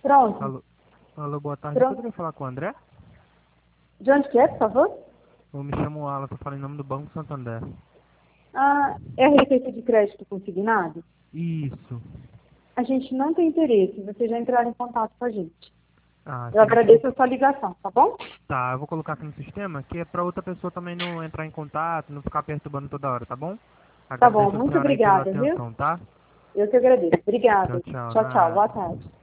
Pronto. Alô, alô, boa tarde. Eu Pronto. poderia falar com o André? De onde que é, por favor? Eu me chamo Alan, eu falo em nome do Banco Santander. Ah, é a receita de crédito consignado? Isso. A gente não tem interesse. Você já entraram em contato com a gente. Ah, Eu sim, agradeço a sua ligação, tá bom? tá, eu vou colocar aqui no sistema, que é pra outra pessoa também não entrar em contato, não ficar perturbando toda hora, tá bom? Tá bom. Agradeço a Muito senhora aí pela obrigada, viu? atenção, tá? Eu que agradeço. Tchau, Obrigada. tchau, Tchau, tchau. Boa nada. tarde.